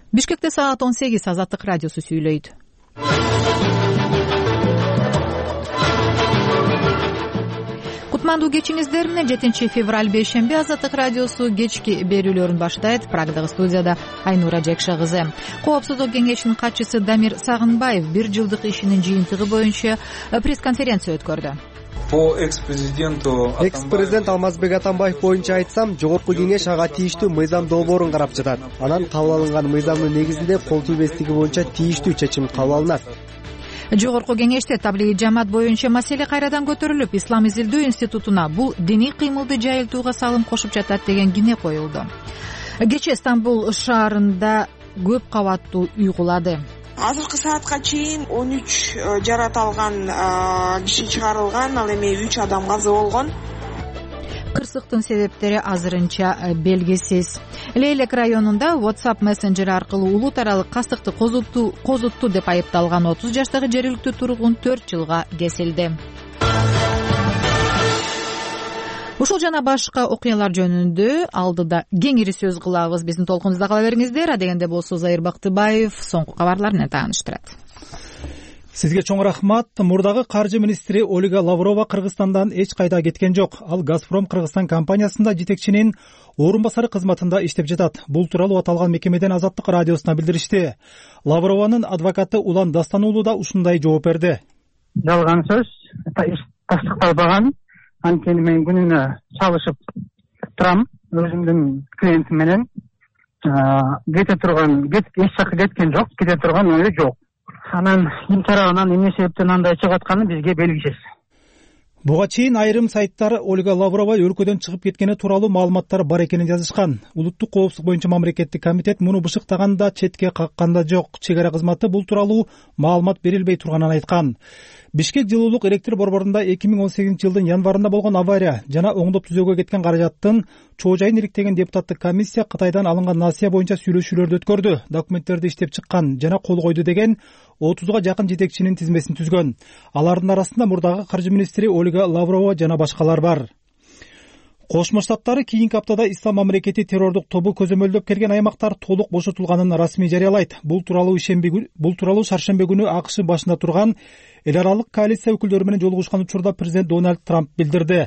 Бишкекте саат 18 Азаттык радиосу сүйлөйт. Кутмандуу кечиңиздер менен 7 февраль бейшемби Азаттык радиосу кечки берүүлөрүн баштайт. Прагдагы студияда Айнура Жекша кызы. Коопсуздук кеңешинин катчысы Дамир Сагынбаев 1 жылдык ишинин жыйынтыгы боюнча пресс-конференция өткөрдү. По экс-президент Алмазбек Атамбаев боюнча айтсам, жогорку кеңеш ага тийиштүү мыйзам долбоорун карап жатат. Анан кабыл алынган мыйзамдын негизинде кол тийбестиги боюнча тийиштүү чечим кабыл алынат. Жогорку кеңеште таблиги жамаат боюнча маселе кайрадан көтөрүлүп, Ислам изилдөө институтуна бул диний кыймылды жайылтууга салым кошуп жатат деген кине коюлду. Кечээ Стамбул шаарында көп кабаттуу үй кулады. Азыркы саатка чейин 13 жарат алган киши чыгарылган, ал эми 3 адам каза болгон. Кырсыктын себептери азырынча белгисиз. Лейлек районунда WhatsApp мессенджери аркылуу улут аралык кастыкты козутту деп айыпталган 30 жаштагы жергиликтүү тургун 4 жылга кесилди. Ушул жана башка окуялар жөнүндө алдыда кеңири сөз кылабыз. Биздин толкунубузда кала бериңиздер. Адегенде болсо Зайыр Бактыбаев соңку кабарлар менен тааныштырат. Сизге чоң рахмат. Мурдагы каржы министри Ольга Лаврова Кыргызстандан эч кайда кеткен жок. Ал Газпром Кыргызстан компаниясында жетекчинин орун басары кызматында иштеп жатат. Бул тууралуу аталган мекемеден Азаттык радиосуна билдиришти. Лаврованын адвокаты Улан Дастануулу да ушундай жооп берди. Жалган сөз, тастыкталбаган. Анткени мен күнүнө чалышып турам өзүмдүн клиентим менен. Кете турган, эч жакка кеткен жок, кете турган ой жок. Анан тарабынан эмне себептен андай чыгып атканы бизге белгисиз. Буга чейин айрым сайттар Ольга Лаврова өлкөдөн чыгып кеткени тууралуу маалыматтар бар экенин жазышкан. Улуттук коопсуздук боюнча мамлекеттик комитет муну бышыктаганда, четке какканда жок. Чек ара кызматы бул тууралуу маалымат берилбей турганын айткан. Бишкек жылуулук электр борборунда 2018-жылдын январында болгон авария жана оңдоп түзөөгө кеткен каражаттын чоо жайын иликтеген депутаттык комиссия Кытайдан алынган насыя боюнча сүйлөшүүлөрдү өткөрдү, документтерди иштеп чыккан жана кол койду деген 30га жакын жетекчинин тизмесин түзгөн. Алардын арасында мурдагы каржы министри Ольга Лаврова жана башкалар бар. Кошмо Штаттары кийинки аптада Ислам мамлекети террордук тобу көзөмөлдөп келген аймактар толук бошотулганын расмий жарыялайт. Бул тууралуу шаршемби күнү АКШ башында турган эл аралык коалиция өкүлдөрү менен жолугушкан учурда президент Дональд Трамп билдирди.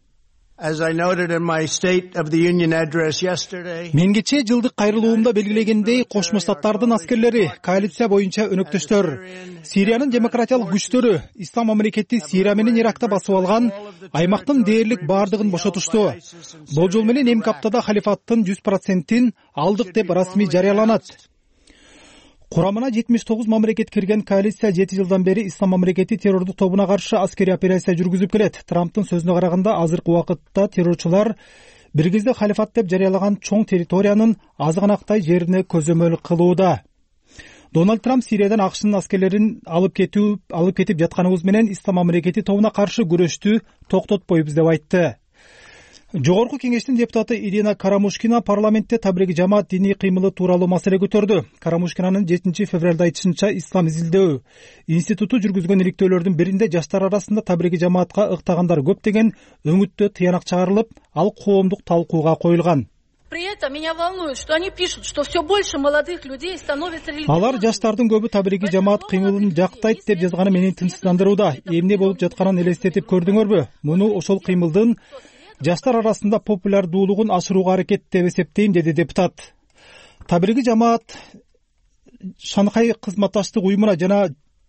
Мен кечээ жылдык кайрылуумда белгилегендей, Кошмо Штаттардын аскерлери, коалиция боюнча өнөктөштөр, Сириянын демократиялык күчтөрү Ислам мамлекети Сирия менен Иракта басып алган аймактын дээрлик бардыгын бошотушту. Болжол менен эмки аптада халифаттын 100%-ин алдык деп расмий жарыяланат. Курамына 79 мамлекет кирген коалиция 7 жылдан бери Ислам мамлекети террордук тобуна каршы аскерий операция жүргүзүп келет. Трамптын сөзүнө караганда, азыркы убакытта террорчулар бир кезде халифат деп жарыялаган чоң территориянын азганактай жерине көзөмөл кылууда. Дональд Трамп Сириядан АКШнын аскерлерин алып кетип жатканыбыз менен Ислам мамлекети тобуна каршы күрөштү токтотпойбуз деп айтты. Жогорку кеңештин депутаты Ирина Карамушкина парламентте табриги жамаат диний кыймылы тууралуу маселе көтөрдү. Карамушкинанын 7 февралда айтышынча, Ислам изилдөө институту жүргүзгөн иликтөөлөрдүн биринде жаштар арасында табриги жамаатка ыктагандар көп деген өңүттө тыянак чыгарылып, ал коомдук талкууга коюлган. При этом меня волнует, что они пишут, что все больше молодых людей становится религиозными. Алар жаштардын көбү табриги жамаат кыймылын жактайт деп жазганы мени тынчсыздандырууда. Эмне болуп жатканын элестетип көрдүңөрбү? Муну ошол кыймылдын жаштар арасында популярдуулугун ашырууга аракет деп эсептейм, деди депутат. Табриги жамаат Шанхай кызматташтык уюмуна жана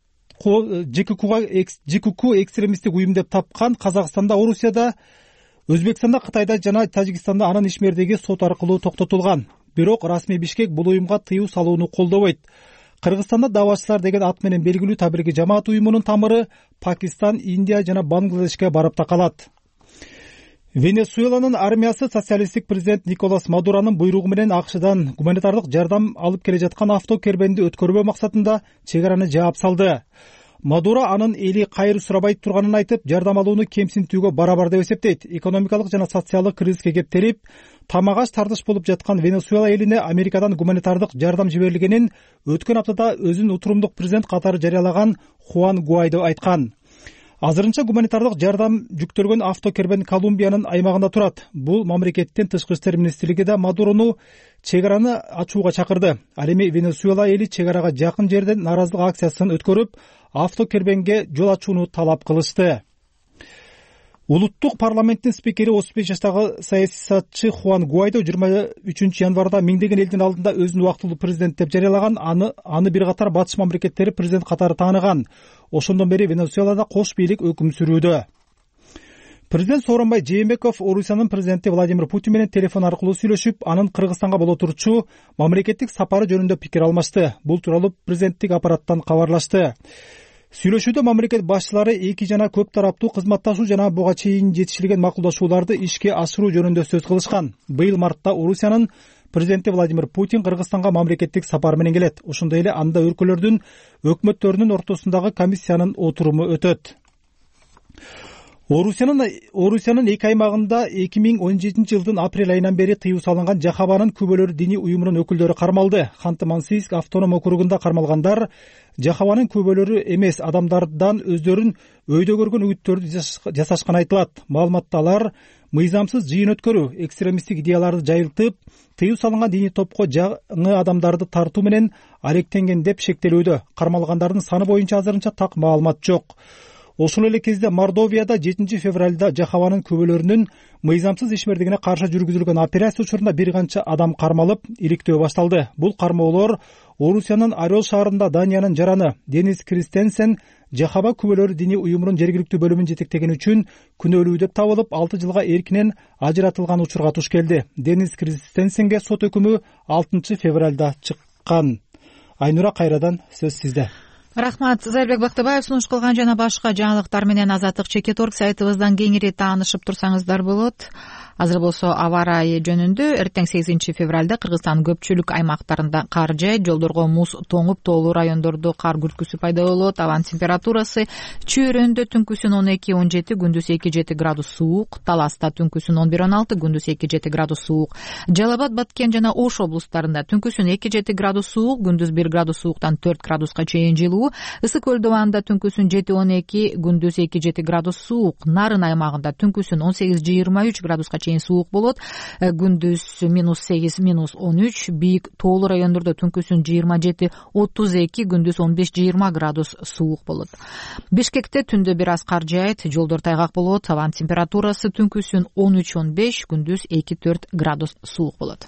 ЖКК экстремисттик уюм деп тапкан Казакстанда, Орусияда, Өзбекстанда, Кытайда жана Тажикстанда анын ишмердиги сот аркылуу токтотулган. Бирок расмий Бишкек бул уюмга тыюу салууну колдобойт. Кыргызстанда давачылар деген ат менен белгилүү табриги жамаат уюмунун тамыры Пакистан, Индия жана Бангладешке барып такалат. Венесуэланын армиясы социалисттик президент Николас Мадуранын буйругу менен АКШдан гуманитардык жардам алып келе жаткан автокербенди өткөрбөө максатында чек араны жаап салды. Мадура анын эли кайыр сурабай турганын айтып, жардам алууну кемсинтүүгө барабар деп эсептейт. Экономикалык жана социалдык кризиске кептелип, тамагаш тартыш болуп жаткан Венесуэла элине Америкадан гуманитардык жардам жиберилгенин өткөн аптада өзүн утурумдук президент катары жарыялаган Хуан Гуайдо айткан. Азырынча гуманитардык жардам жүктөлгөн автокербен Колумбиянын аймагында турат. Бул мамлекеттин тышкы иштер министрлиги да Мадурону чек араны ачууга чакырды. Ал эми Венесуэла эли чек арага жакын жерден нааразылык акциясын өткөрүп, автокербенге жол ачууну талап кылышты. Улуттук парламенттин спикери 35 жаштагы саясатчы Хуан Гуайдо 23 январда миңдеген элдин алдында өзүн убактылуу президент деп жарыялаган. Аны бир катар батыш мамлекеттери президент катары тааныган. Ошондон бери Венесуэлада кош бийлик өкүм сүрүүдө. Президент Сооронбай Жээнбеков Орусиянын президенти Владимир Путин менен телефон аркылуу сүйлөшүп, анын Кыргызстанга боло турчу мамлекеттик сапары жөнүндө пикир алмашты. Бул тууралуу президенттик аппараттан кабарлашты. Сүйлөшүүдө мамлекет башчылары эки жана көп тараптуу кызматташуу жана буга чейин жетишилген макулдашууларды ишке ашыруу жөнүндө сөз кылышкан. Быйыл мартта Орусиянын президенти Владимир Путин Кыргызстанга мамлекеттик сапар менен келет. Ошондой эле анда өлкөлөрдүн өкмөттөрүнүн ортосундагы комиссиянын отуруму өтөт. Орусиянын эки аймагында 2017 жылдын апрель айынан бери тыюу салынган Жахаванын күбөлөр диний уюмунун өкүлдөрү кармалды. Ханты-Мансийск автоном округунда кармалгандар Жахаванын күбөлөрү эмес адамдардан өздөрүн өйдө көргөн үгүттөрдү жасашканы айтылат. Маалыматта алар мыйзамсыз жыйын өткөрүү, экстремисттик идеяларды жайылтып, тыюу салынган диний топко жаңы адамдарды тартуу менен алектенген деп шектелүүдө. Кармалгандардын саны боюнча азырынча так маалымат жок. Ошол эле кезде Мордовияда 7 февралда Жахаванын күбөлөрүнүн мыйзамсыз ишмердигине каршы жүргүзүлгөн операция учурунда бир канча адам кармалып, иликтөө башталды. Бул кармоолор Орусиянын Орел шаарында Даниянын жараны Денис Кристенсен Жахава күбөлөр диний уюмунун жергиликтүү бөлүмүн жетектеген үчүн күнөөлүү деп табылып, 6 жылга эркинен ажыратылган учурга туш келди. Денис Кристенсенге сот өкүмү 6 февралда чыккан. Айнура, кайрадан сөз сизде. Рахмат. Зайырбек Бактыбаев сунуш кылган жана башка жаңылыктар менен Азаттык Чекиторг сайтыбыздан кеңири таанышып турсаңыздар болот. Азыр болсо аба ырайы жөнүндө эртең 8 февралда Кыргызстандын көпчүлүк аймактарында кар жаайт, жолдорго муз тоңуп, тоолуу райондордо кар күркүсү пайда болот. Абанын температурасы чөйрөндө түнкүсүн 12-17, күндүз 2-7 градус суук, Таласта түнкүсүн 11-16, күндүз 2-7 градус суук. Жалал Абад, Баткен жана Ош облустарында түнкүсүн 2-7 градус суук, күндүз 1 градус сууктан 4 градуска чейин жылуу. Ысык Көл абанда түнкүсүн 7-12, күндүз 2-7 градус суук. Нарын аймагында түнкүсүн 18-23 градуска чейин суук болот, күндүз -8, -13, бийик тоолуу райондордо түнкүсүн 27-32, күндүз 15-20 градус суук болот. Бишкекте түндө бир аз кар жаайт, жолдор тайгак болот, абанын температурасы түнкүсүн 13-15, күндүз 2-4 градус суук болот.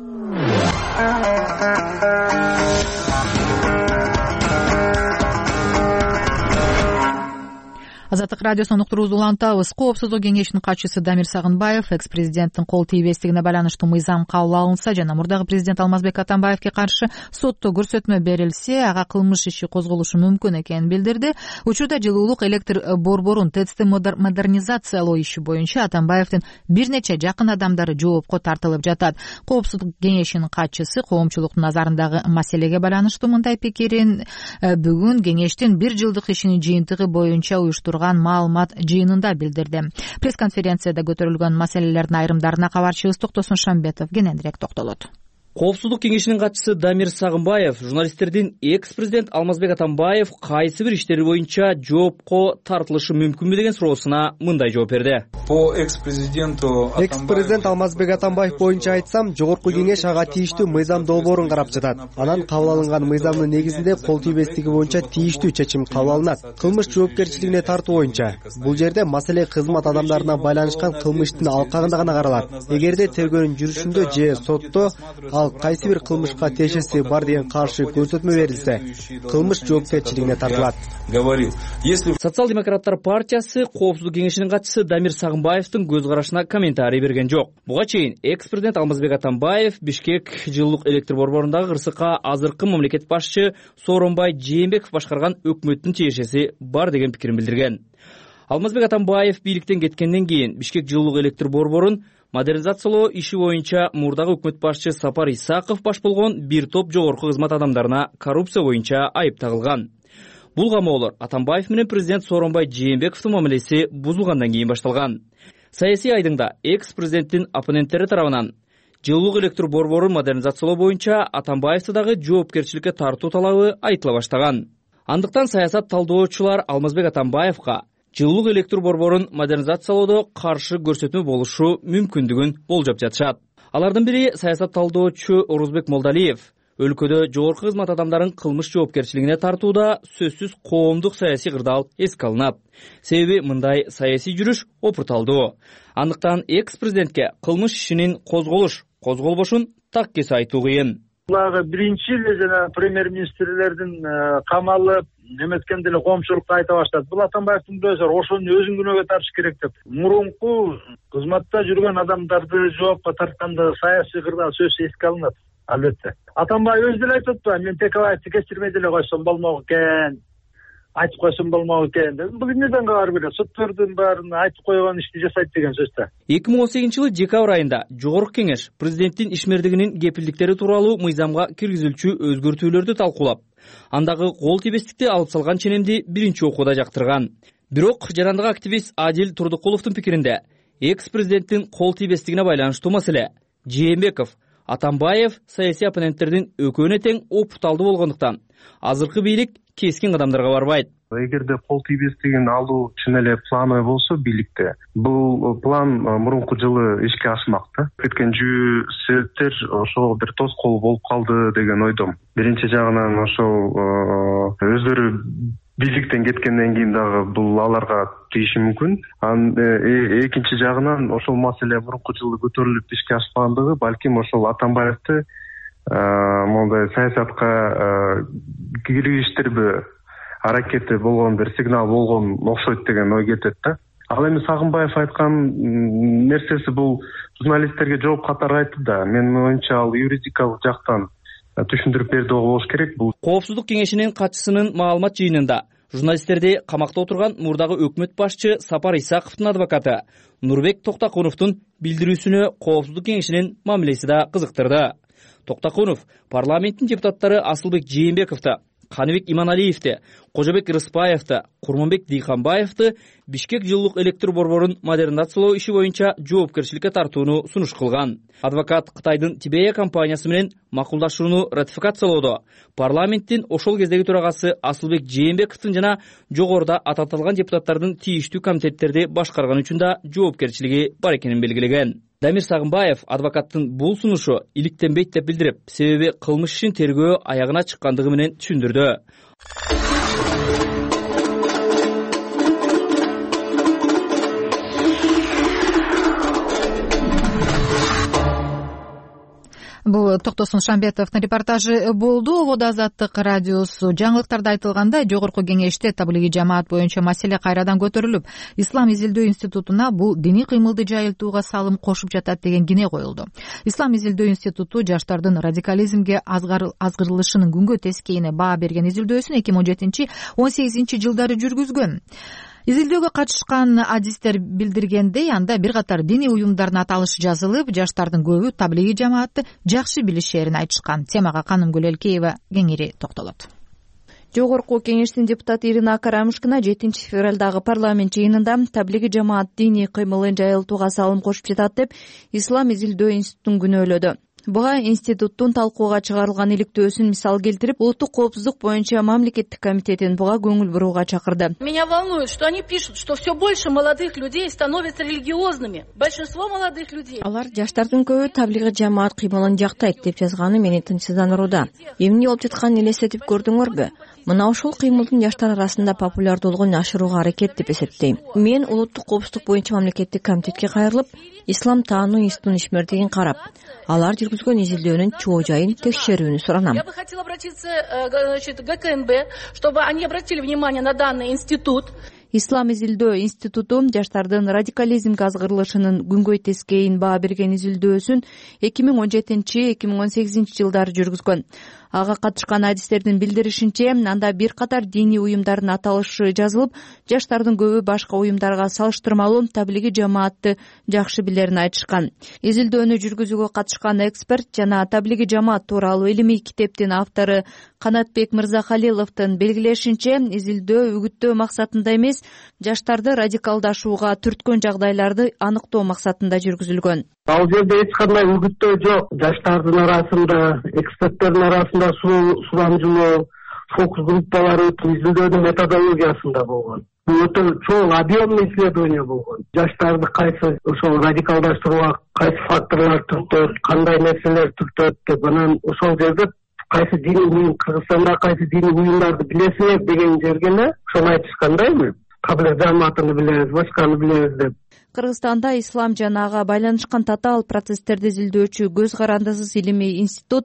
Азаттык радиосунун уктуруубузду улантабыз. Коопсуздук кеңешинин катчысы Дамир Сагынбаев экс-президенттин кол тийбестигине байланыштуу мыйзам кабыл алынса жана мурдагы президент Алмазбек Атамбаевге каршы сотто көрсөтмө берилсе, ага кылмыш иши козголушу мүмкүн экенин билдирди. Учурда жылуулук электр борборун ТЭЦти модернизациялоо иши боюнча Атамбаевдин бир нече жакын адамдары жоопко тартылып жатат. Коопсуздук кеңешинин катчысы коомчулуктун назарындагы маселеге байланыштуу мындай пикирин бүгүн кеңештин бир жылдык ишинин жыйынтыгы боюнча уюштурган маалымат жыйынында билдирди. Пресс-конференцияда көтөрүлгөн маселелердин айрымдарына кабарчыбыз Токтосун Шамбетов кененирээк токтолот. Коопсуздук кеңешинин катчысы Дамир Сагынбаев журналисттердин экс-президент Алмазбек Атамбаев кайсы бир иштери боюнча жоопко тартылышы мүмкүнбү деген суроосуна мындай жооп берди. По экс-президент Алмазбек Атамбаев боюнча айтсам, жогорку кеңеш ага тийиштүү мыйзам долбоорун карап жатат. Анан кабыл алынган мыйзамдын негизинде кол тийбестиги боюнча тийиштүү чечим кабыл алынат. Кылмыш жоопкерчилигине тартуу боюнча. Бул жерде маселе кызмат адамдарына байланышкан кылмыштын алкагында гана каралат. Эгерде тергөөнүн жүрүшүндө же сотто ал кайсы бир кылмышка тиешеси бар деген каршы көрсөтмө берилсе, кылмыш жоопкерчилигине тартылат. Социал-демократтар партиясы Коопсуздук кеңешинин катчысы Дамир Сагынбаевдин көз карашына комментарий берген жок. Буга чейин экс-президент Алмазбек Атамбаев Бишкек жылуулук электр борборундагы кырсыкка азыркы мамлекет башчы Сооронбай Жээнбеков башкарган өкмөттүн тиешеси бар деген пикирин билдирген. Алмазбек Атамбаев бийликтен кеткенден кийин Бишкек жылуулук электр борборун модернизациялоо иши боюнча мурдагы өкмөт башчы Сапар Исаков баш болгон бир топ жогорку кызмат адамдарына коррупция боюнча айып тагылган. Бул камоолор Атамбаев менен президент Сооронбай Жээнбековдун мамилеси бузулгандан кийин башталган. Саясий айдыңда экс-президенттин оппоненттери тарабынан жылуулук электр борборун модернизациялоо боюнча Атамбаевди дагы жоопкерчиликке тартуу талабы айтыла баштаган. Андыктан саясат талдоочулар Алмазбек Атамбаевга жылуулук электр борборун модернизациялоодо каршы көрсөтмө болушу мүмкүндүгүн болжоп жатышат. Алардын бири саясат талдоочу Орузбек Молдалиев. Өлкөдө жогорку кызмат адамдарын кылмыш жоопкерчилигине тартууда сөзсүз коомдук саясий кырдаал эске алынат. Себеби мындай саясий жүрүш опурталдуу. Андыктан экс-президентке кылмыш ишинин козголбошун так кесе айтуу кыйын. Буларга биринчи эле жана премьер-министрлердин камалып, неметкенде эле коомчулукка айта баштады. Бул Атамбаевдин өзү ошону өзүн күнөөгө тартыш керек деп. Мурунку кызматта жүргөн адамдарды жоопко тартканда саясий кырдаал сөзсүз эске алынат. Албетте. Атамбаев өзү деле айтып атпайбы, мен Текебаевди кечирмей деле койсом болмок экен, айтып койсом болмок экен деп. Бул эмнеден кабар берет? Соттордун баарын айтып койгон ишти жасайт деген сөз да. 2018-жылы декабрь айында Жогорку Кеңеш президенттин ишмердигинин кепилдиктери тууралуу мыйзамга киргизилчү өзгөртүүлөрдү талкуулап, андагы кол тийбестикти алып салган ченемди биринчи окууда жактырган. Бирок жарандык активист Адил Турдукуловдун пикиринде, экс-президенттин кол тийбестигине байланыштуу маселе Жээнбеков, Атамбаев саясий оппоненттердин экөөнө тең опурталдуу болгондуктан азыркы бийлик кескин кадамдарга барбайт. Эгерде кол тийбестигин алуу чын эле планы болсо бийликте, бул план мурунку жылы ишке ашмакты. Кеткенчү себептер ошого бир тоскоол болуп калды деген ойдом. Биринчи жагынан ошол өздөрү бийликтен кеткенден кийин дагы бул аларга тийиши мүмкүн. Экинчи жагынан ошол маселе мурунку жылы көтөрүлүп ишке ашпагандыгы балким ошол Атамбаевди мондай саясатка киргизиштерби аракети болгон бир сигнал болгон окшойт деген ой кетет да. Ал эми Сагынбаев айткан нерсеси бул журналисттерге жооп катары айтты да. Менин оюмча ал юридикалык жактан түшүндүрүп берди болуш керек. Бул Коопсуздук кеңешинин катчысынын маалымат жыйынында журналисттерди камакта отурган мурдагы өкмөт башчы Сапар Исаковдун адвокаты Нурбек Токтакуновдун билдирүүсүнө Коопсуздук кеңешинин мамилеси да кызыктырды. Токтакунов парламенттин депутаттары Асылбек Жээнбековду, Каныбек Иманалиевди, Кожобек Рыспаевди, Курманбек Дыйканбаевди Бишкек жылуулук электр борборун модернизациялоо иши боюнча жоопкерчиликке тартууну сунуш кылган. Адвокат Кытайдын Тибея компаниясы менен макулдашууну ратификациялоодо парламенттин ошол кездеги төрагасы Асылбек Жээнбековдун жана жогоруда ататылган депутаттардын тийиштүү комитеттерди башкарган үчүн да жоопкерчилиги бар экенин белгилеген. Дамир Сагынбаев адвокаттын бул сунушу иликтенбейт деп билдирип, себеби кылмыш ишин тергөө аягына чыккандыгы менен түшүндүрдү. Бул Токтосун Шамбетовдун репортажы болду. Ободо Азаттык радиосу жаңылыктарда айтылгандай, жогорку кеңеште таблиги жамаат боюнча маселе кайрадан көтөрүлүп, Ислам изилдөө институтуна бул диний кыймылды жайылтууга салым кошуп жатат деген кине коюлду. Ислам изилдөө институту жаштардын радикализмге азгырылышынын күнгө тескейине баа берген изилдөөсүн 2017-18 жылдары жүргүзгөн. Изилдөөгө катышкан адистер билдиргендей, анда бир катар диний уюмдардын аталышы жазылып, жаштардын көбү таблиги жамаатты жакшы билишерин айтышкан. Темага Канымгүл Элкеева кеңири токтолот. Жогорку кеңештин депутаты Ирина Карамушкина 7 февралдагы парламент жыйынында таблиги жамаат диний кыймылын жайылтууга салым кошуп жатат деп Ислам изилдөө институтун күнөөлөдү. Буга институттун талкууга чыгарылган иликтөөсүн мисал келтирип, улуттук коопсуздук боюнча мамлекеттик комитетин буга көңүл бурууга чакырды. Меня волнует, что они пишут, что все больше молодых людей становятся религиозными. Большинство молодых людей. Алар жаштардын көбү таблиги жамаат кыймылын жактайт деп жазганы мени тынчсыздандырууда. Эмне болуп жатканын элестетип көрдүңөрбү? Мына ушул кыймылдын жаштар арасында популярдуулугун ашырууга аракет деп эсептейм. Мен улуттук коопсуздук боюнча мамлекеттик комитетке кайрылып, ислам таануу институтунун ишмердигин карап, алар жүргүзгөн изилдөөнүн чоо жайын текшерүүнү суранам. Я бы хотела обратиться к ГКНБ, чтобы они обратили внимание на данный институт. Ислам изилдөө институту жаштардын радикализмге азгырылышынын күнгөй тескейин баа берген изилдөөсүн 2017-2018 жылдары жүргүзгөн. Ага катышкан адистердин билдиришинче, анда бир катар диний уюмдардын аталышы жазылып, жаштардын көбү башка уюмдарга салыштырмалуу таблиги жамаатты жакшы билерин айтышкан. Изилдөөнү жүргүзүүгө катышкан эксперт жана таблиги жамаат тууралуу илимий китептин автору Канатбек Мырзахалиловдун белгилешинче, изилдөө үгүттөө максатында эмес, жаштарды радикалдашууга түрткөн жагдайларды аныктоо максатында жүргүзүлгөн. Ал жерде эч кандай үгүттөө жок. Жаштардын арасында, эксперттердин арасында сурамжылоо, фокус группалары изилдөөнүн методологиясында болгон. өтө чоң объемный исследование болгон. Жаштарды кайсы ошол радикалдаштырууга кайсы факторлор түртөт, кандай нерселер түртөт деп, анан ошол жерде кайсы диний уюм, Кыргызстанда кайсы диний уюмдарды билесиңер деген жерге эле ошону айтышканда эми Кабыл жамаатыны билебиз, Башканы билебиз деп. Кыргызстанда ислам жана ага байланышкан татаал процесстерди изилдөөчү Көз карандысыз илимий институт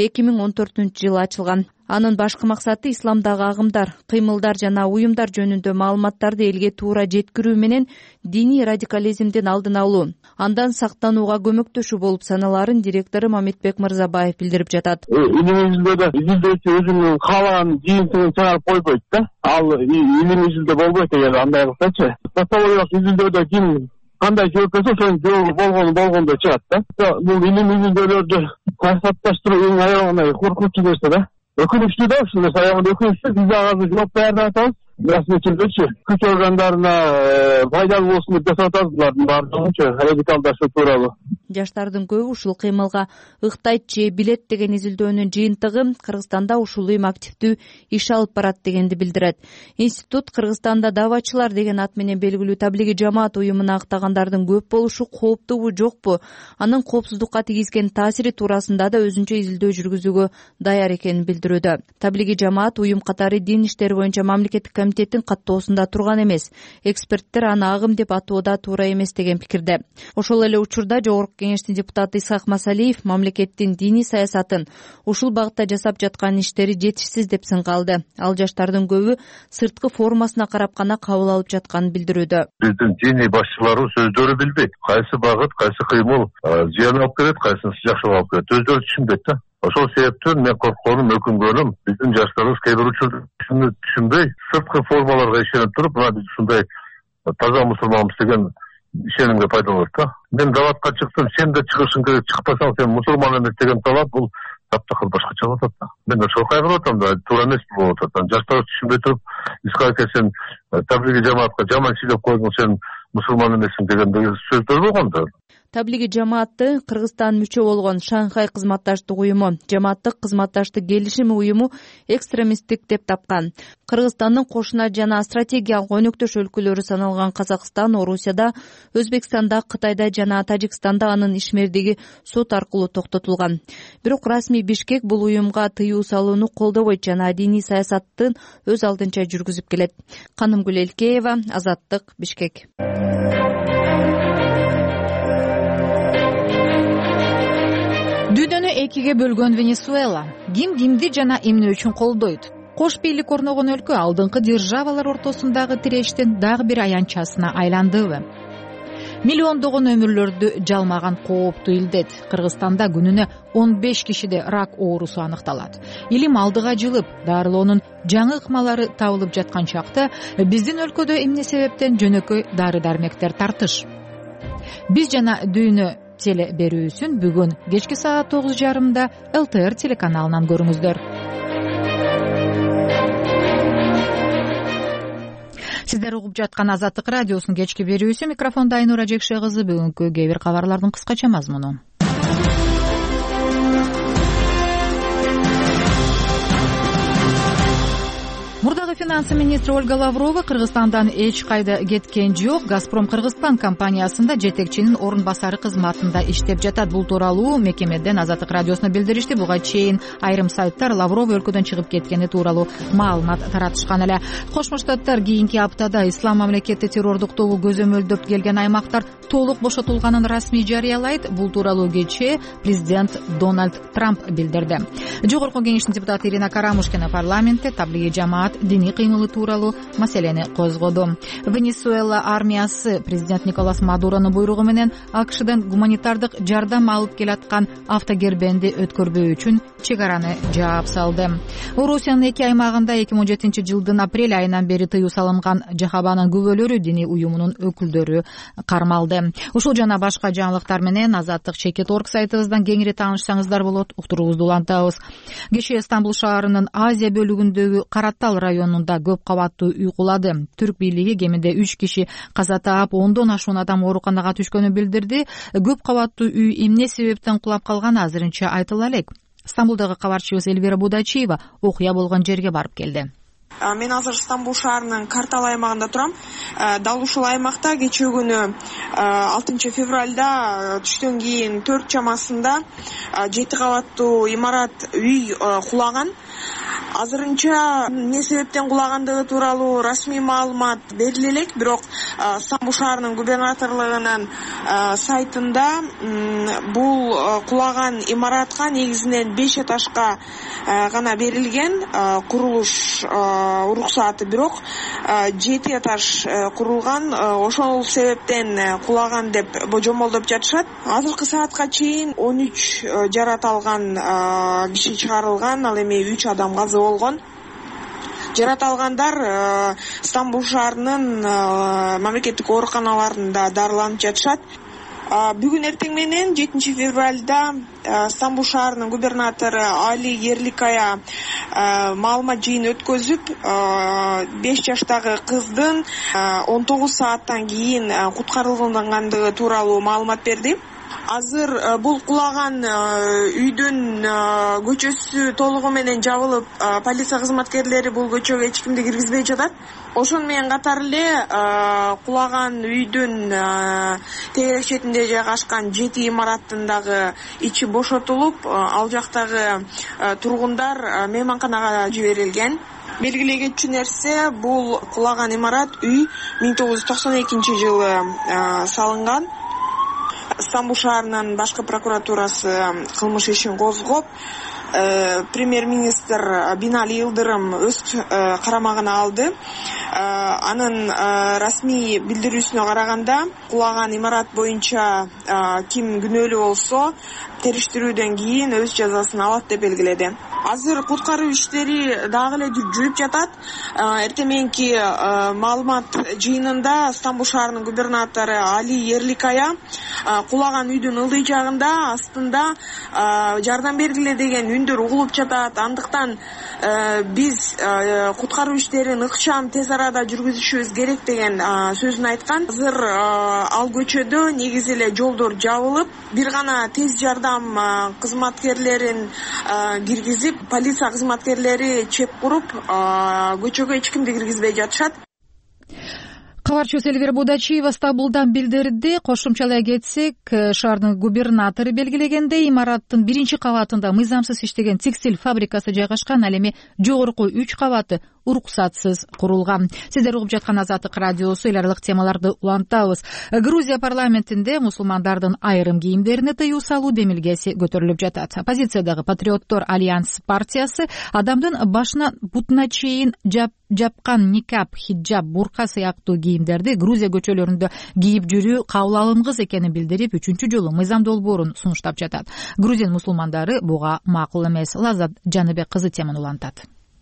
2014-жылы ачылган. Анын башкы максаты исламдагы агымдар, кыймылдар жана уюмдар жөнүндө маалыматтарды элге туура жеткирүү менен диний радикализмдин алдын алуу, андан сактанууга көмөктөшүү болуп саналарын директору Мамитбек Мырзабаев билдирип жатат. Илимий изилдөөдө изилдөөчү өзүнүн каалаган жыйынтыгын чыгарып койбойт да. Ал илимий изилдөө болбойт эгер андай кылсачы. Социологиялык изилдөөдө ким кандай жооп берсе ошонун жообу болгондой чыгат да. Бул илимий изилдөөлөрдү саясатташтыруу эң аягына коркунучтуу нерсе да. Өкүнүчтүү да, ушул нерсе аягында өкүнүчтүү. Биз ага жооп даярдап атабыз. Расмечилдечи күч органдарына пайдалуу болсун деп жасап атабыз. Булардын баардыгынчы радикалдаштыруу тууралуу. Жаштардын көбү ушул кыймылга ыктайт же билет деген изилдөөнүн жыйынтыгы Кыргызстанда ушул уюм активдүү иш алып барат дегенди билдирет. Институт Кыргызстанда давачылар деген ат менен белгилүү таблиги жамаат уюмуна актагандардын көп болушу кооптуубу жокпу, анын коопсуздукка тийгизген таасири туурасында да өзүнчө изилдөө жүргүзүүгө даяр экенин билдирүүдө. Таблиги жамаат уюм катары дин иштери боюнча мамлекеттик комитеттин каттоосунда турган эмес. Эксперттер аны агым деп атоодо туура эмес деген пикирде. Ошол эле учурда Жогорку Кеңештин депутаты Исхак Масалиев мамлекеттин диний саясатын ушул багытта жасап жаткан иштери жетишсиз деп сынга алды. Ал жаштардын көбү сырткы формасына карап гана кабыл алып жатканын билдирүүдө. Биздин диний башчылары сөздөрү билбейт. Кайсы багыт, кайсы кыймыл зыян алып келет, кайсынысы жакшылык алып келет. Өздөрү түшүнбөйт да. Ошол себептен мен коркконум, өкүнгөнүм, биздин жаштарыбыз кээ бир учурда түшүнбөй, сырткы формаларга ишенип туруп, мына биз ушундай таза мусулманбыз деген ишенимге пайдаланат да. Мен даватка чыктым, сен да чыгышың керек, чыкпасаң сен мусулман эмес деген талап бул таптакыр башкача болуп атат да. Мен ошого кайгырып атам да, туура эмес болуп атат. Жаштар түшүнбөй туруп, Исхак аке сен таблиги жамаатка жаман сүйлөп койдуң, сен мусулман эмессиң деген сөздөр болгон да. Таблиги жамаатты Кыргызстан мүчө болгон Шанхай кызматташтык уюму, жамааттык кызматташтык келишими уюму экстремисттик деп тапкан. Кыргызстандын кошуна жана стратегиялык өнөктөш өлкөлөрү саналган Казакстан, Орусияда, Өзбекстанда, Кытайда жана Тажикстанда анын ишмердиги сот аркылуу токтотулган. Бирок расмий Бишкек бул уюмга тыюу салууну колдобойт жана диний саясаттын өз алдынча жүргүзүп келет. Канымгүл Элкеева, Азаттык, Бишкек. Дүйнөнү экиге бөлгөн Венесуэла ким кимди жана эмне үчүн колдойт? Кош бийлик орногон өлкө алдыңкы державалар ортосундагы тирештин дагы бир аянтчасына айландыбы? Миллиондогон өмүрлөрдү жалмаган кооптуу илдет. Кыргызстанда күнүнө 15 кишиде рак оорусу аныкталат. Илим алдыга жылып, дарылоонун жаңы ыкмалары табылып жаткан чакта биздин өлкөдө эмне себептен жөнөкөй дары-дармектер тартыш? Биз жана дүйнө теле берүүсүн бүгүн кечки саат 9:30 ЛТР телеканалынан көрүңүздөр. Сиздер угуп жаткан Азаттык радиосунун кечки берүүсү, микрофондо Айнура Жекше кызы. Бүгүнкү кээ бир кабарлардын кыскача мазмуну. Мурдагы финансы министри Ольга Лаврова Кыргызстандан эч кайда кеткен жок. Газпром Кыргызстан компаниясында жетекчинин орун басары кызматында иштеп жатат. Бул тууралуу мекемеден Азаттык радиосуна билдиришти. Буга чейин айрым сайттар Лаврова өлкөдөн чыгып кеткени тууралуу маалымат таратышкан эле. Кошмо Штаттар кийинки аптада Ислам мамлекети террордук тобу көзөмөлдөп келген аймактар толук бошотулганын расмий жарыялайт. Бул тууралуу кечээ президент Дональд Трамп билдирди. Жогорку Кеңештин депутаты Ирина Карамушкина парламентте таблиги жамаат диний кыймылы тууралуу маселени козгоду. Венесуэла армиясы президент Николас Мадуронун буйругу менен АКШдан гуманитардык жардам алып келаткан автогербенди өткөрбөө үчүн чек араны жаап салды. Орусиянын эки аймагында 2017-жылдын апрель айынан бери тыюу салынган Жахабанын күбөлөрү диний уюмунун өкүлдөрү кармалды. Ушул жана башка жаңылыктар менен Азаттык Чекит.орг сайтыбыздан кеңири таанышсаңыздар болот. Уктуруубузду улантабыз. Кечээ Стамбул шаарынын Азия бөлүгүндөгү Каратал районунда көп кабаттуу үй кулады. Түрк бийлиги кеминде 3 киши каза таап, 10дон ашуун адам ооруканага түшкөнүн билдирди. Көп кабаттуу үй эмне себептен кулап калганы азырынча айтыла элек. Стамбулдагы кабарчыбыз Эльвира Будачиева окуя болгон жерге барып келди. Мен азыр Стамбул шаарынын Картал аймагында турам. Дал ушул аймакта кечээ күнү 6 февралда түштөн кийин 4 чамасында 7 кабаттуу имарат үй кулаган. Азырынча эмне себептен кулагандыгы тууралуу расмий маалымат бериле элек, бирок Стамбул шаарынын губернаторлугунун сайтында бул кулаган имаратка негизинен 5 этажга гана берилген курулуш уруксаты, бирок 7 этаж курулган. Ошол себептен кулаган деп божомолдоп жатышат. Азыркы саатка чейин 13 жарат алган киши чыгарылган, ал эми 3 адам каза болгон. Жарат алгандар Стамбул шаарынын мамлекеттик ооруканаларында дарыланып жатышат. Бүгүн эртең менен 7 февралда Стамбул шаарынын губернатору Али Ерликая маалымат жыйын өткөзүп, 5 жаштагы кыздын 19 сааттан кийин куткарылгандыгы тууралуу маалымат берди. Азыр бул кулаган үйдүн көчөсү толугу менен жабылып, полиция кызматкерлери бул көчөгө эч кимди киргизбей жатат. Ошону менен катар эле кулаган үйдүн тегерек четинде жайгашкан 7 имараттын дагы ичи бошотулуп, ал жактагы тургундар мейманканага жиберилген. Белгилей кетчү нерсе, бул кулаган имарат үй 1992-жылы салынган. Стамбул шаарынын башкы прокуратурасы кылмыш ишин козгоп, премьер-министр Бинали Йылдырым өз карамагына алды. Анын расмий билдирүүсүнө караганда, кулаган имарат боюнча ким күнөөлүү болсо, териштирүүдөн кийин өз жазасын алат деп белгиледи. Азыр куткаруу иштери дагы эле жүрүп жатат. Эртең мененки маалымат жыйынында Стамбул шаарынын губернатору Али Ерликая кулаган үйдүн ылдый жагында астында жардам бергиле деген үндөр угулуп жатат. Андыктан биз куткаруу иштерин ыкчам тез арада жүргүзүшүбүз керек деген сөзүн айткан. Азыр ал көчөдө негизи эле жолдор жабылып, бир гана тез жардам кызматкерлерин киргизип, полиция кызматкерлери чеп куруп, көчөгө эч кимди киргизбей жатышат. Кабарчыбыз Элвира Будачиева Стамбулдан билдирди. Кошумчалай кетсек, шаардын губернатору белгилегендей, имараттын 1-кабатында мыйзамсыз иштеген текстиль фабрикасы жайгашкан, ал эми жогорку 3 кабаты уруксатсыз курулган. Сиздер угуп жаткан Азаттык радиосу. Эл аралык темаларды улантабыз. Грузия парламентинде мусулмандардын айрым кийимдерине тыюу салуу демилгеси көтөрүлүп жатат. Оппозициядагы Патриоттор альянс партиясы адамдын башынан бутуна чейин жапкан никап, хиджаб, бурка сыяктуу кийимдерди Грузия көчөлөрүндө кийип жүрүү кабыл алынгыс экенин билдирип, 3-жолу мыйзам долбоорун сунуштап жатат. Грузин мусулмандары буга макул эмес. Лаззат Жаныбек кызы теманы улантат.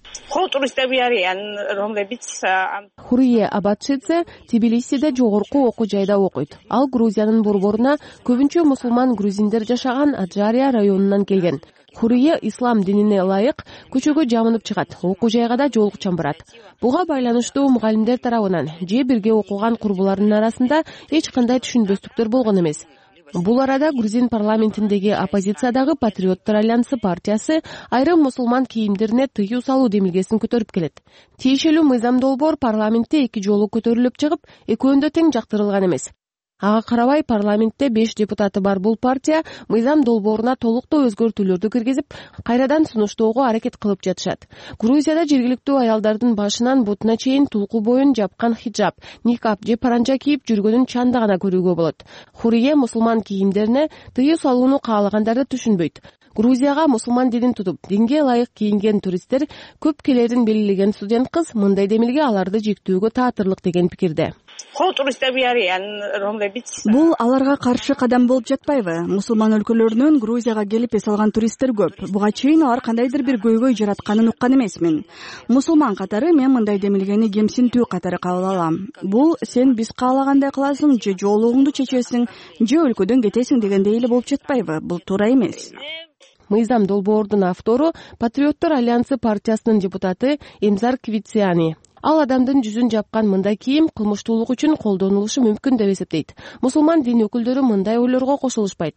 Хурие Абадшидзе Тбилисиде жогорку окуу жайда окуйт. Ал Грузиянын борборуна көбүнчө мусулман грузиндер жашаган Аджария районунан келген. Хурие ислам динине ылайык көчөгө жамынып чыгат, окуу жайга да жолукчан барат. Буга байланыштуу мугалимдер тарабынан же бирге окуган курбулардын арасында эч кандай түшүнбөстүктөр болгон эмес. Бул арада грузин парламентиндеги оппозициядагы Патриоттор альянсы партиясы айрым мусулман кийимдерине тыюу салуу демилгесин көтөрүп келет. Тиешелүү мыйзам долбоор парламентте 2 жолу көтөрүлүп чыгып, экөөндө тең жактырылган эмес. Ага карабай парламентте 5 депутаты бар бул партия мыйзам долбооруна толуктуу өзгөртүүлөрдү киргизип, кайрадан сунуштоого аракет кылып жатышат. Грузияда жергиликтүү аялдардын башынан бутуна чейин тулку боюн жапкан хиджаб, никап же паранжа кийип жүргөнүн чанда гана көрүүгө болот. Хурие мусулман кийимдерине тыюу салууну каалагандарды түшүнбөйт. Грузияга мусулман динин тутуп, динге ылайык кийинген туристтер көп келерин белгилеген студент кыз мындай демилге аларды жектүүгө таатырлык деген пикирде. Бул аларга каршы кадам болуп жатпайбы? Мусулман өлкөлөрүнөн Грузияга келип эс алган туристтер көп. Буга чейин алар кандайдыр бир көйгөй жаратканын уккан эмесмин. Мусулман катары мен мындай демилгени кемсинтүү катары кабыл алам. Бул сен биз каалагандай кыласың, же жоолугуңду чечесиң, же өлкөдөн кетесиң дегендей эле болуп жатпайбы? Бул туура эмес. Мыйзам долбоордун автору Патриоттор альянсы партиясынын депутаты Эмзар Квициани. Ал адамдын жүзүн жапкан мындай кийим кылмыштуулук үчүн колдонулушу мүмкүн деп эсептейт. Мусулман дин өкүлдөрү мындай ойлорго кошулушпайт.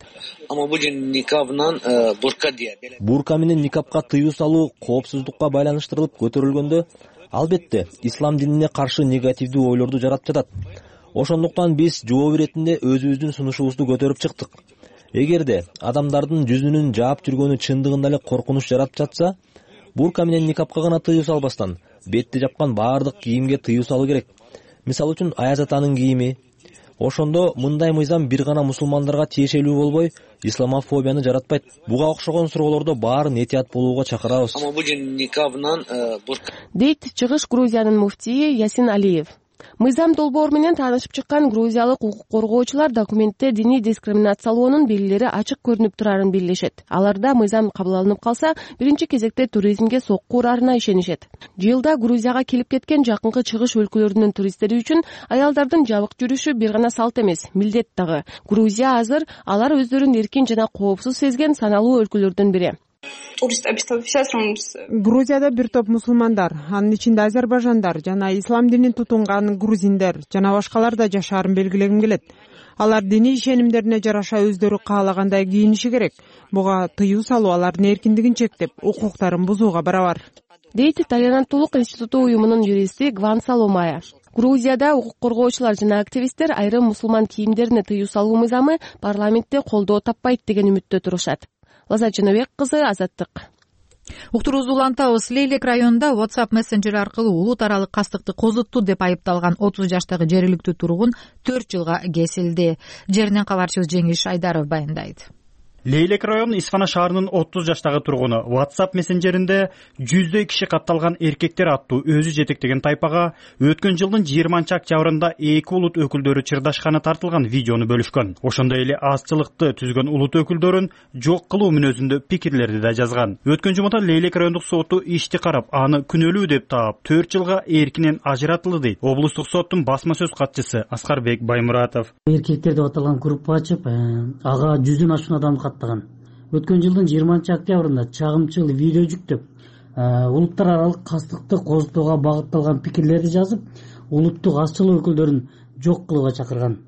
Бурка менен никапка тыюу салуу коопсуздукка байланыштырылып көтөрүлгөндө, албетте ислам динине каршы негативдүү ойлорду жаратып жатат. Ошондуктан биз жооп иретинде өзүбүздүн сунушубузду көтөрүп чыктык. Эгерде адамдардын жүзүнүн жаап жүргөнү чындыгында эле коркунуч жаратып жатса, бурка менен никапка гана тыюу салбастан бетти жапкан баардык кийимге тыюу салуу керек. Мисалы үчүн Аяз атанын кийими. Ошондо мындай мыйзам бир гана мусулмандарга тиешелүү болбой, исламофобияны жаратпайт. Буга окшогон суроолордо баарын этият болууга чакырабыз. Дейт Чыгыш Грузиянын муфтийи Ясин Алиев. Мыйзам долбоор менен таанышып чыккан грузиялык укук коргоочулар документте диний дискриминациялоонун белгилери ачык көрүнүп турарын билишет. Аларда мыйзам кабыл алынып калса, биринчи кезекте туризмге сокку урарына ишенишет. Жылда Грузияга келип кеткен жакынкы чыгыш өлкөлөрүнүн туристтери үчүн аялдардын жабык жүрүшү бир гана салт эмес, милдет дагы. Грузия азыр алар өздөрүн эркин жана коопсуз сезген саналуу өлкөлөрдүн бири. Грузияда бир топ мусулмандар, анын ичинде азербайжандар жана ислам динин тутунган грузиндер жана башкалар да жашаарын белгилегим келет. Алар диний ишенимдерине жараша өздөрү каалагандай кийиниши керек. Буга тыюу салуу алардын эркиндигин чектеп, укуктарын бузууга барабар. Дейт Толеранттуулук институту уюмунун юристи Гван Саломая. Грузияда укук коргоочулар жана активисттер айрым мусулман кийимдерине тыюу салуу мыйзамы парламентте колдоо таппайт деген үмүттө турушат. Лаза Жанабек кызы, Азаттык. Уктуруубузду улантабыз. Лейлек районунда WhatsApp мессенджери аркылуу улут аралык кастыкты козутту деп айыпталган 30 жаштагы жергиликтүү тургун 4 жылга кесилди. Жеринен кабарчыбыз Жеңиш Айдаров баяндайт. Лейлек районунун Исфана шаарынын 30 жаштагы тургуну WhatsApp мессенджеринде жүздөй киши катталган эркектер аттуу өзү жетектеген тайпага өткөн жылдын 20-октябрында эки улут өкүлдөрү чырдашканы тартылган видеону бөлүшкөн. Ошондой эле азчылыкты түзгөн улут өкүлдөрүн жок кылуу мүнөзүндө пикирлерди да жазган. Өткөн жумада Лейлек райондук соту ишти карап, аны күнөөлүү деп таап 4 жылга эркинен ажыратылды дейт облустук соттун басма сөз катчысы Аскарбек Баймуратов. Эркектер деп аталган группа ачып, ага 100дөн ашуун адам Өткөн жылдын 20-октябрында чагымчыл видео жүктөп, улуттар аралык кастыкты козутууга багытталган пикирлерди жазып, улуттук азчылык өкүлдөрүн жок кылууга чакырган.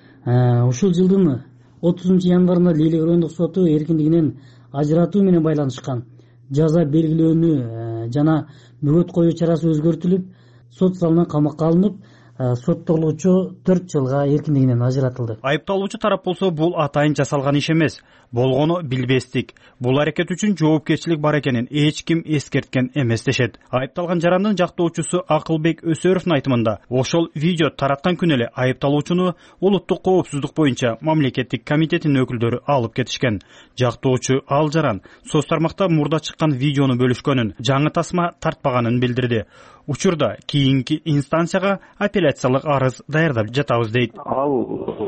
Ушул жылдын 30 январында Лейлек райондук соту эркиндигинен ажыратуу менен байланышкан жаза белгилөөнү жана бөгөт коюу чарасы өзгөртүлүп, сот залынан камакка алынып, соттолуучу 4 жылга эркиндигинен ажыратылды. Айыпталуучу тарап болсо бул атайын жасалган иш эмес, болгону билбестик. Бул аракет үчүн жоопкерчилик бар экенин эч ким эскерткен эмес дешет. Айыпталган жарандын жактоочусу Акылбек Өсөровдун айтымында, ошол видео тараткан күнү эле айыпталуучуну улуттук коопсуздук боюнча мамлекеттик комитеттин өкүлдөрү алып кетишкен. Жактоочу ал жаран соц тармакта мурда чыккан видеону бөлүшкөнүн, жаңы тасма тартпаганын билдирди. Учурда кийинки инстанцияга апелляциялык арыз даярдап жатабыз дейт. Ал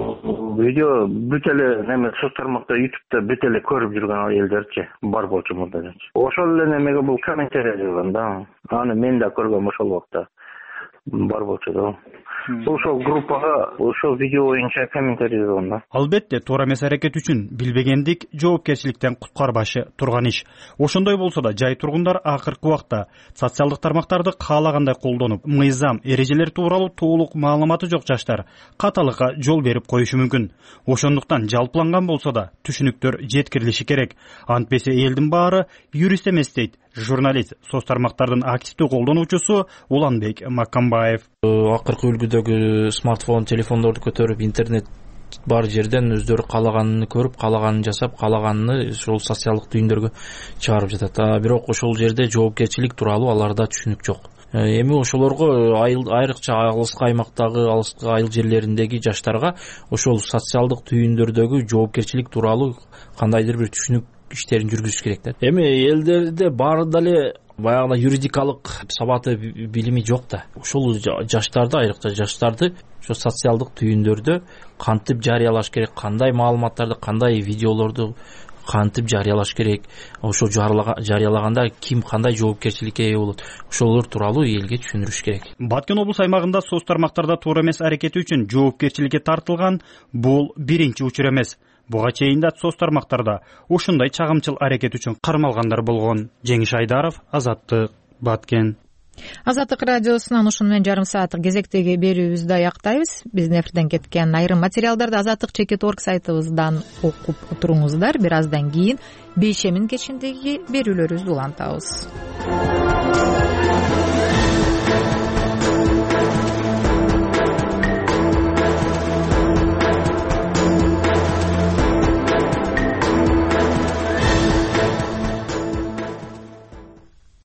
видео бүт эле неме соц тармакта YouTube'да бүт эле көрүп жүргөн элдерчи бар болчу мурда. Ошол эле немеге бул комментарий жазган да. Аны мен да көргөм ошол убакта. Бар болчу да. Ошол группага ошол видео боюнча комментарий жазган да. Албетте туура эмес аракет үчүн билбегендик жоопкерчиликтен куткарбашы турган иш. Ошондой болсо да жай тургундар акыркы убакта социалдык тармактарды каалагандай колдонуп, мыйзам, эрежелер тууралуу толук маалыматы жок жаштар каталыкка жол берип коюшу мүмкүн. Ошондуктан жалпыланган болсо да түшүнүктөр жеткирилиши керек. Антпесе элдин баары юрист эмес дейт журналист, соц тармактардын активдүү колдонуучусу Уланбек Маккамбаев. Акыркы үлгүдөгү смартфон, телефондорду көтөрүп интернет бар жерден өздөрү каалаганын көрүп, каалаганын жасап, каалаганын ошол социалдык түйүндөргө чыгарып жатат. Бирок ошол жерде жоопкерчилик тууралуу аларда түшүнүк жок. Эми ошолорго айрыкча алыскы аймактагы, алыскы айыл жерлериндеги жаштарга ошол социалдык түйүндөрдөгү жоопкерчилик тууралуу кандайдыр бир түшүнүк иштерин жүргүзүш керек да. Эми элдерде баары дале баягы юридикалык сабаты билими жок да. Ошол жаштарды, айрыкча жаштарды ошо социалдык түйүндөрдө кантип жарыялаш керек, кандай маалыматтарды, кандай видеолорду кантип жарыялаш керек, ошо жарыялаганда ким кандай жоопкерчиликке ээ болот, ошолор тууралуу элге түшүндүрүш керек. Баткен облус аймагында соц тармактарда туура эмес аракети үчүн жоопкерчиликке тартылган бул биринчи учур эмес. Буга чейин да соц тармактарда ушундай чагымчыл аракет үчүн кармалгандар болгон. Жеңиш Айдаров, Азаттык, Баткен. Азаттык радиосунан ушуну менен жарым сааттык кезектеги берүүбүздү аяктайбыз. Биздин эфирден кеткен айрым материалдарды Азаттык.org сайтыбыздан окуп туруңуздар. Бир аздан кийин бейшемин кечиндеги берүүлөрүбүздү улантабыз.